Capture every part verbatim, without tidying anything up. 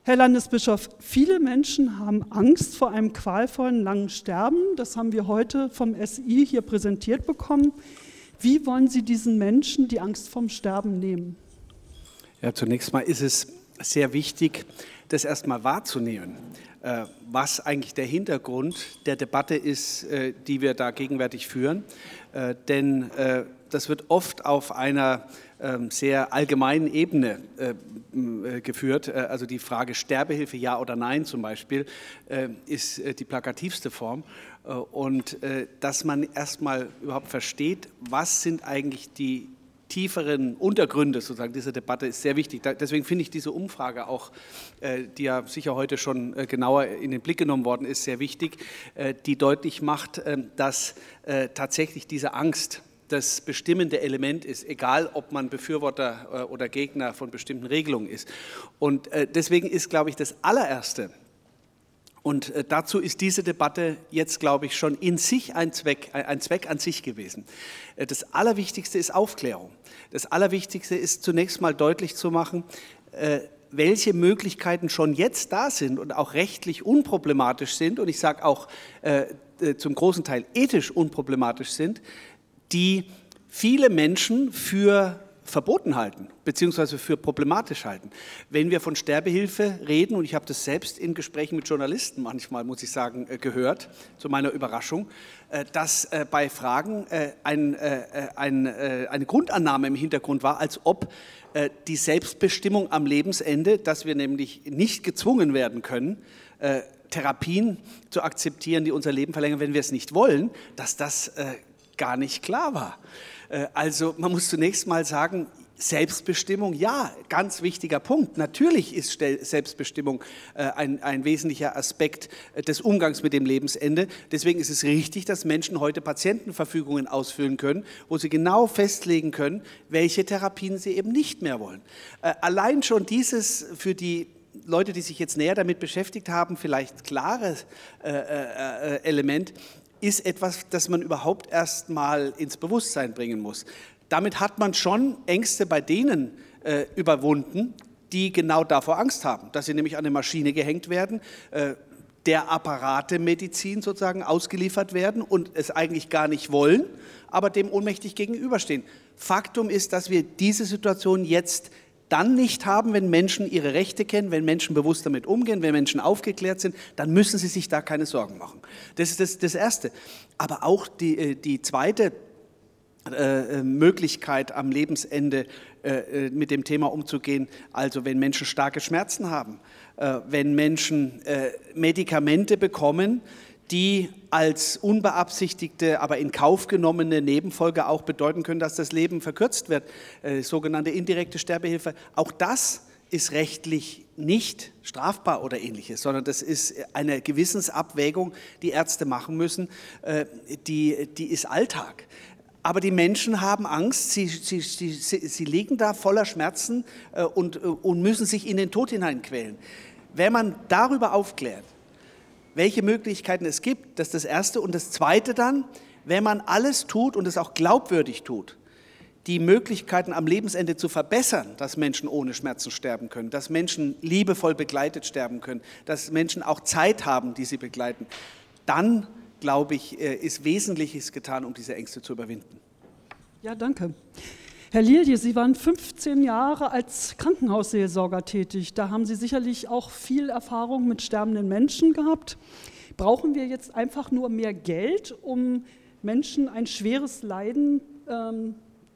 Herr Landesbischof, viele Menschen haben Angst vor einem qualvollen langen Sterben. Das haben wir heute vom S I hier präsentiert bekommen. Wie wollen Sie diesen Menschen die Angst vom Sterben nehmen? Ja, zunächst mal ist es sehr wichtig, das erstmal wahrzunehmen, was eigentlich der Hintergrund der Debatte ist, die wir da gegenwärtig führen. Denn das wird oft auf einer sehr allgemeinen Ebene geführt. Also die Frage Sterbehilfe, ja oder nein zum Beispiel, ist die plakativste Form. Und dass man erstmal überhaupt versteht, was sind eigentlich die tieferen Untergründe sozusagen dieser Debatte, ist sehr wichtig. Deswegen finde ich diese Umfrage auch, die ja sicher heute schon genauer in den Blick genommen worden ist, sehr wichtig, die deutlich macht, dass tatsächlich diese Angst das bestimmende Element ist, egal ob man Befürworter oder Gegner von bestimmten Regelungen ist. Und deswegen ist, glaube ich, das allererste, und dazu ist diese Debatte jetzt, glaube ich, schon in sich ein Zweck, ein Zweck an sich gewesen. Das Allerwichtigste ist Aufklärung. Das Allerwichtigste ist zunächst mal deutlich zu machen, welche Möglichkeiten schon jetzt da sind und auch rechtlich unproblematisch sind und ich sage auch zum großen Teil ethisch unproblematisch sind, die viele Menschen für verboten halten, beziehungsweise für problematisch halten. Wenn wir von Sterbehilfe reden, und ich habe das selbst in Gesprächen mit Journalisten manchmal, muss ich sagen, gehört, zu meiner Überraschung, dass bei Fragen ein, ein, eine Grundannahme im Hintergrund war, als ob die Selbstbestimmung am Lebensende, dass wir nämlich nicht gezwungen werden können, Therapien zu akzeptieren, die unser Leben verlängern, wenn wir es nicht wollen, dass das gar nicht klar war. Also man muss zunächst mal sagen, Selbstbestimmung, ja, ganz wichtiger Punkt. Natürlich ist Selbstbestimmung ein, ein wesentlicher Aspekt des Umgangs mit dem Lebensende. Deswegen ist es richtig, dass Menschen heute Patientenverfügungen ausfüllen können, wo sie genau festlegen können, welche Therapien sie eben nicht mehr wollen. Allein schon dieses für die Leute, die sich jetzt näher damit beschäftigt haben, vielleicht klares äh, äh, Element, ist etwas, das man überhaupt erst mal ins Bewusstsein bringen muss. Damit hat man schon Ängste bei denen äh, überwunden, die genau davor Angst haben, dass sie nämlich an eine Maschine gehängt werden, äh, der Apparatemedizin sozusagen ausgeliefert werden und es eigentlich gar nicht wollen, aber dem ohnmächtig gegenüberstehen. Faktum ist, dass wir diese Situation jetzt dann nicht haben, wenn Menschen ihre Rechte kennen, wenn Menschen bewusst damit umgehen, wenn Menschen aufgeklärt sind, dann müssen sie sich da keine Sorgen machen. Das ist das, das Erste. Aber auch die, die zweite äh, Möglichkeit am Lebensende äh, mit dem Thema umzugehen, also wenn Menschen starke Schmerzen haben, äh, wenn Menschen äh, Medikamente bekommen, die als unbeabsichtigte, aber in Kauf genommene Nebenfolge auch bedeuten können, dass das Leben verkürzt wird, äh, sogenannte indirekte Sterbehilfe. Auch das ist rechtlich nicht strafbar oder Ähnliches, sondern das ist eine Gewissensabwägung, die Ärzte machen müssen, äh, die, die ist Alltag. Aber die Menschen haben Angst, sie, sie, sie, sie liegen da voller Schmerzen äh, und, und müssen sich in den Tod hineinquälen. Wenn man darüber aufklärt, welche Möglichkeiten es gibt, das ist das Erste. Und das Zweite dann, wenn man alles tut und es auch glaubwürdig tut, die Möglichkeiten am Lebensende zu verbessern, dass Menschen ohne Schmerzen sterben können, dass Menschen liebevoll begleitet sterben können, dass Menschen auch Zeit haben, die sie begleiten, dann, glaube ich, ist Wesentliches getan, um diese Ängste zu überwinden. Ja, danke. Herr Lilje, Sie waren fünfzehn Jahre als Krankenhausseelsorger tätig. Da haben Sie sicherlich auch viel Erfahrung mit sterbenden Menschen gehabt. Brauchen wir jetzt einfach nur mehr Geld, um Menschen ein schweres Leiden ähm,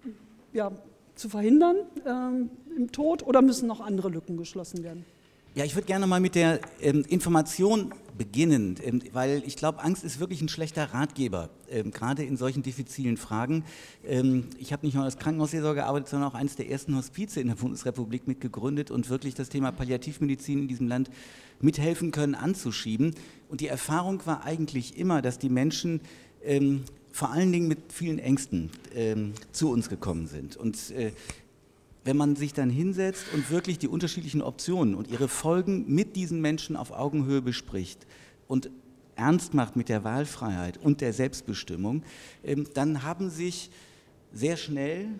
ja, zu verhindern ähm, im Tod, oder müssen noch andere Lücken geschlossen werden? Ja, ich würde gerne mal mit der ähm, Information beginnen, ähm, weil ich glaube, Angst ist wirklich ein schlechter Ratgeber, ähm, gerade in solchen diffizilen Fragen. Ähm, ich habe nicht nur als Krankenhausseelsorger gearbeitet, sondern auch eines der ersten Hospize in der Bundesrepublik mitgegründet und wirklich das Thema Palliativmedizin in diesem Land mithelfen können, anzuschieben. Und die Erfahrung war eigentlich immer, dass die Menschen ähm, vor allen Dingen mit vielen Ängsten ähm, zu uns gekommen sind. Und äh, wenn man sich dann hinsetzt und wirklich die unterschiedlichen Optionen und ihre Folgen mit diesen Menschen auf Augenhöhe bespricht und ernst macht mit der Wahlfreiheit und der Selbstbestimmung, dann haben sich sehr schnell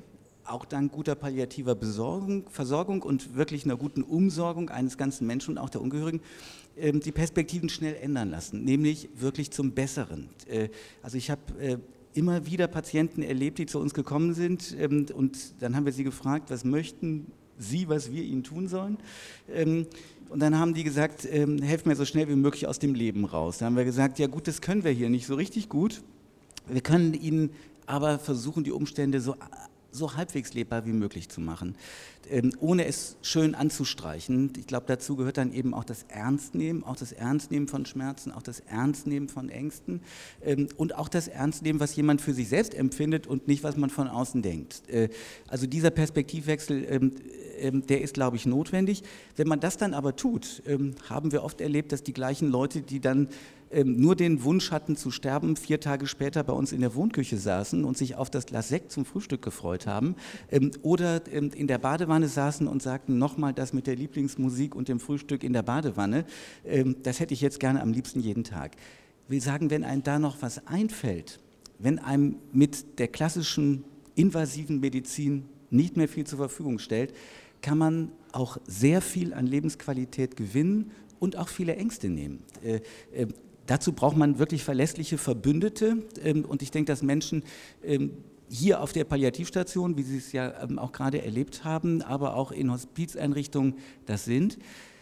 auch dank guter palliativer Besorgung, Versorgung und wirklich einer guten Umsorgung eines ganzen Menschen und auch der Angehörigen, ähm, die Perspektiven schnell ändern lassen, nämlich wirklich zum Besseren. Äh, also ich habe äh, immer wieder Patienten erlebt, die zu uns gekommen sind, ähm, und dann haben wir sie gefragt, was möchten Sie, was wir Ihnen tun sollen? Ähm, und dann haben die gesagt, ähm, helft mir so schnell wie möglich aus dem Leben raus. Da haben wir gesagt, ja gut, das können wir hier nicht so richtig gut. Wir können Ihnen aber versuchen, die Umstände so so halbwegs lebbar wie möglich zu machen, ähm, ohne es schön anzustreichen. Ich glaube, dazu gehört dann eben auch das Ernstnehmen, auch das Ernstnehmen von Schmerzen, auch das Ernstnehmen von Ängsten, ähm, und auch das Ernstnehmen, was jemand für sich selbst empfindet und nicht, was man von außen denkt. Äh, also dieser Perspektivwechsel, ähm, ähm, der ist, glaube ich, notwendig. Wenn man das dann aber tut, ähm, haben wir oft erlebt, dass die gleichen Leute, die dann Ähm, nur den Wunsch hatten zu sterben, vier Tage später bei uns in der Wohnküche saßen und sich auf das Glas Sekt zum Frühstück gefreut haben, ähm, oder ähm, in der Badewanne saßen und sagten, nochmal das mit der Lieblingsmusik und dem Frühstück in der Badewanne, ähm, das hätte ich jetzt gerne am liebsten jeden Tag. Ich will sagen, wenn einem da noch was einfällt, wenn einem mit der klassischen invasiven Medizin nicht mehr viel zur Verfügung stellt, kann man auch sehr viel an Lebensqualität gewinnen und auch viele Ängste nehmen. Äh, äh, Dazu braucht man wirklich verlässliche Verbündete, ähm, und ich denke, dass Menschen ähm, hier auf der Palliativstation, wie Sie es ja ähm, auch gerade erlebt haben, aber auch in Hospizeinrichtungen das sind.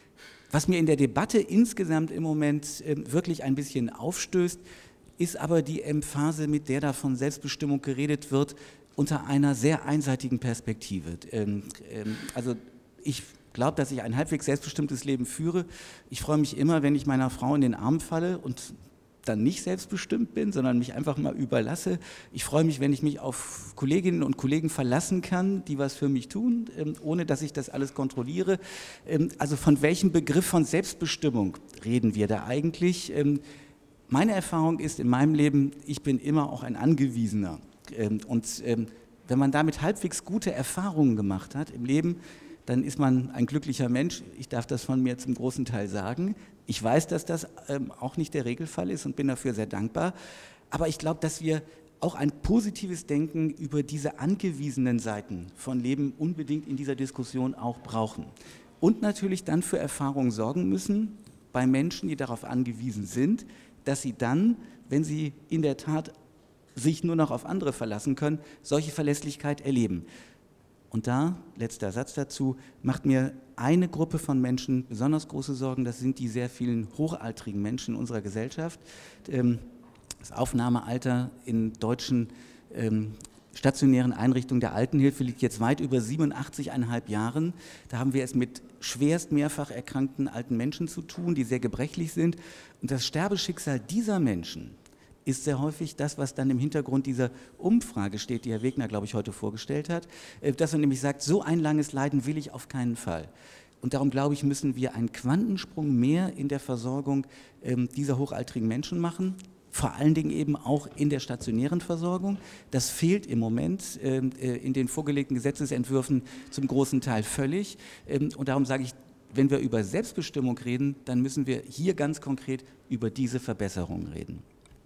Was mir in der Debatte insgesamt im Moment ähm, wirklich ein bisschen aufstößt, ist aber die Emphase, mit der da von Selbstbestimmung geredet wird, unter einer sehr einseitigen Perspektive. Ähm, ähm, also ich Ich glaube, dass ich ein halbwegs selbstbestimmtes Leben führe. Ich freue mich immer, wenn ich meiner Frau in den Arm falle und dann nicht selbstbestimmt bin, sondern mich einfach mal überlasse. Ich freue mich, wenn ich mich auf Kolleginnen und Kollegen verlassen kann, die was für mich tun, ohne dass ich das alles kontrolliere. Also von welchem Begriff von Selbstbestimmung reden wir da eigentlich? Meine Erfahrung ist in meinem Leben, ich bin immer auch ein Angewiesener. Und wenn man damit halbwegs gute Erfahrungen gemacht hat im Leben, dann ist man ein glücklicher Mensch. Ich darf das von mir zum großen Teil sagen. Ich weiß, dass das ähm, auch nicht der Regelfall ist und bin dafür sehr dankbar. Aber ich glaube, dass wir auch ein positives Denken über diese angewiesenen Seiten von Leben unbedingt in dieser Diskussion auch brauchen. Und natürlich dann für Erfahrungen sorgen müssen bei Menschen, die darauf angewiesen sind, dass sie dann, wenn sie in der Tat sich nur noch auf andere verlassen können, solche Verlässlichkeit erleben. Und da, letzter Satz dazu, macht mir eine Gruppe von Menschen besonders große Sorgen, das sind die sehr vielen hochaltrigen Menschen in unserer Gesellschaft. Das Aufnahmealter in deutschen ähm, stationären Einrichtungen der Altenhilfe liegt jetzt weit über siebenundachtzig Komma fünf Jahren. Da haben wir es mit schwerst mehrfach erkrankten alten Menschen zu tun, die sehr gebrechlich sind. Und das Sterbeschicksal dieser Menschen ist sehr häufig das, was dann im Hintergrund dieser Umfrage steht, die Herr Wegner, glaube ich, heute vorgestellt hat, dass er nämlich sagt, so ein langes Leiden will ich auf keinen Fall. Und darum, glaube ich, müssen wir einen Quantensprung mehr in der Versorgung ähm, dieser hochaltrigen Menschen machen, vor allen Dingen eben auch in der stationären Versorgung. Das fehlt im Moment ähm, äh, in den vorgelegten Gesetzesentwürfen zum großen Teil völlig. Ähm, und darum sage ich, wenn wir über Selbstbestimmung reden, dann müssen wir hier ganz konkret über diese Verbesserungen reden.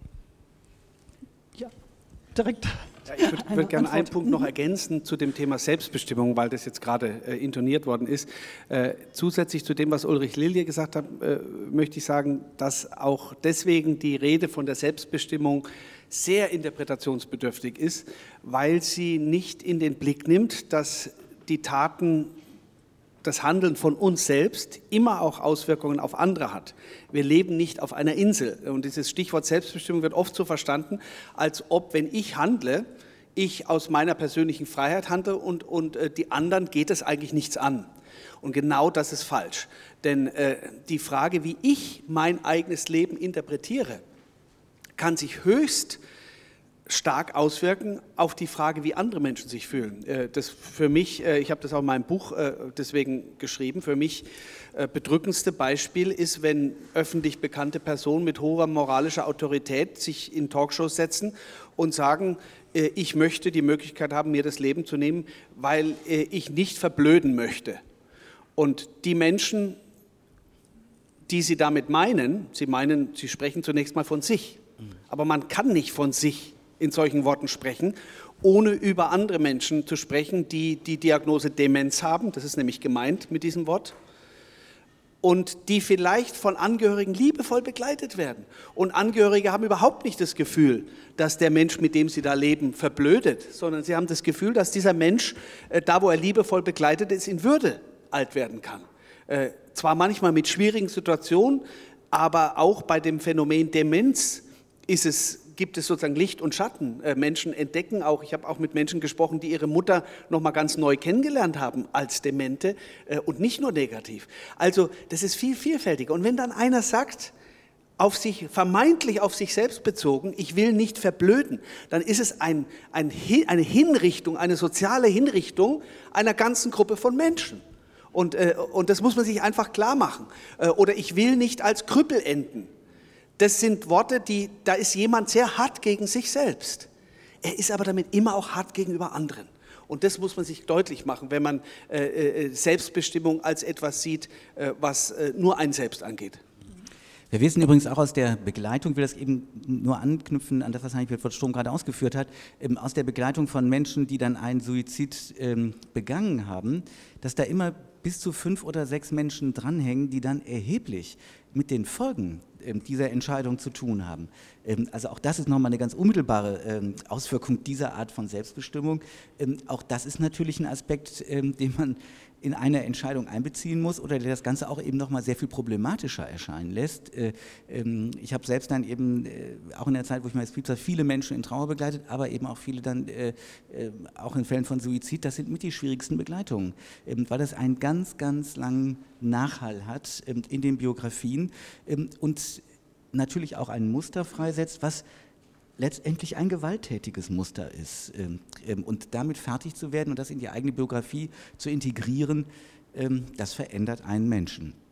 Ja, direkt. Ja, ich würde würd gerne einen Punkt noch ergänzen zu dem Thema Selbstbestimmung, weil das jetzt gerade äh, intoniert worden ist. Äh, zusätzlich zu dem, was Ulrich Lilje gesagt hat, äh, möchte ich sagen, dass auch deswegen die Rede von der Selbstbestimmung sehr interpretationsbedürftig ist, weil sie nicht in den Blick nimmt, dass die Taten, das Handeln von uns selbst immer auch Auswirkungen auf andere hat. Wir leben nicht auf einer Insel. Und dieses Stichwort Selbstbestimmung wird oft so verstanden, als ob, wenn ich handle, ich aus meiner persönlichen Freiheit handle und, und äh, die anderen geht es eigentlich nichts an. Und genau das ist falsch. Denn äh, die Frage, wie ich mein eigenes Leben interpretiere, kann sich höchst stark auswirken auf die Frage, wie andere Menschen sich fühlen. Das für mich, ich habe das auch in meinem Buch deswegen geschrieben, für mich bedrückendste Beispiel ist, wenn öffentlich bekannte Personen mit hoher moralischer Autorität sich in Talkshows setzen und sagen, ich möchte die Möglichkeit haben, mir das Leben zu nehmen, weil ich nicht verblöden möchte. Und die Menschen, die sie damit meinen, sie meinen, sie sprechen zunächst mal von sich, aber man kann nicht von sich in solchen Worten sprechen ohne über andere Menschen zu sprechen, die die Diagnose Demenz haben, das ist nämlich gemeint mit diesem Wort, und die vielleicht von Angehörigen liebevoll begleitet werden. Und Angehörige haben überhaupt nicht das Gefühl, dass der Mensch, mit dem sie da leben, verblödet, sondern sie haben das Gefühl, dass dieser Mensch, da wo er liebevoll begleitet ist, in Würde alt werden kann. Zwar manchmal mit schwierigen Situationen, aber auch bei dem Phänomen Demenz ist es, gibt es sozusagen Licht und Schatten. Menschen entdecken auch, ich habe auch mit Menschen gesprochen, die ihre Mutter noch mal ganz neu kennengelernt haben als Demente und nicht nur negativ. Also das ist viel vielfältiger. Und wenn dann einer sagt, auf sich, vermeintlich auf sich selbst bezogen, ich will nicht verblöden, dann ist es ein, ein, eine Hinrichtung, eine soziale Hinrichtung einer ganzen Gruppe von Menschen. Und, äh, und das muss man sich einfach klar machen. Äh, oder ich will nicht als Krüppel enden. Das sind Worte, die, da ist jemand sehr hart gegen sich selbst. Er ist aber damit immer auch hart gegenüber anderen. Und das muss man sich deutlich machen, wenn man äh, äh, Selbstbestimmung als etwas sieht, äh, was äh, nur einen selbst angeht. Wir wissen übrigens auch aus der Begleitung, ich will das eben nur anknüpfen an das, was Heinrich Wilfried Sturm gerade ausgeführt hat, ähm, aus der Begleitung von Menschen, die dann einen Suizid ähm, begangen haben, dass da immer bis zu fünf oder sechs Menschen dranhängen, die dann erheblich mit den Folgen ähm, dieser Entscheidung zu tun haben. Ähm, also auch das ist nochmal eine ganz unmittelbare ähm, Auswirkung dieser Art von Selbstbestimmung. Ähm, auch das ist natürlich ein Aspekt, ähm, den man in eine Entscheidung einbeziehen muss oder der das Ganze auch eben nochmal sehr viel problematischer erscheinen lässt. Äh, ähm, ich habe selbst dann eben, äh, auch in der Zeit, wo ich mal gespielt habe, viele Menschen in Trauer begleitet, aber eben auch viele dann, äh, äh, auch in Fällen von Suizid, das sind mit die schwierigsten Begleitungen, ähm, weil das einen ganz, ganz langen Nachhall hat ähm, in den Biografien ähm, und natürlich auch ein Muster freisetzt, was letztendlich ein gewalttätiges Muster ist. Und damit fertig zu werden und das in die eigene Biografie zu integrieren, das verändert einen Menschen.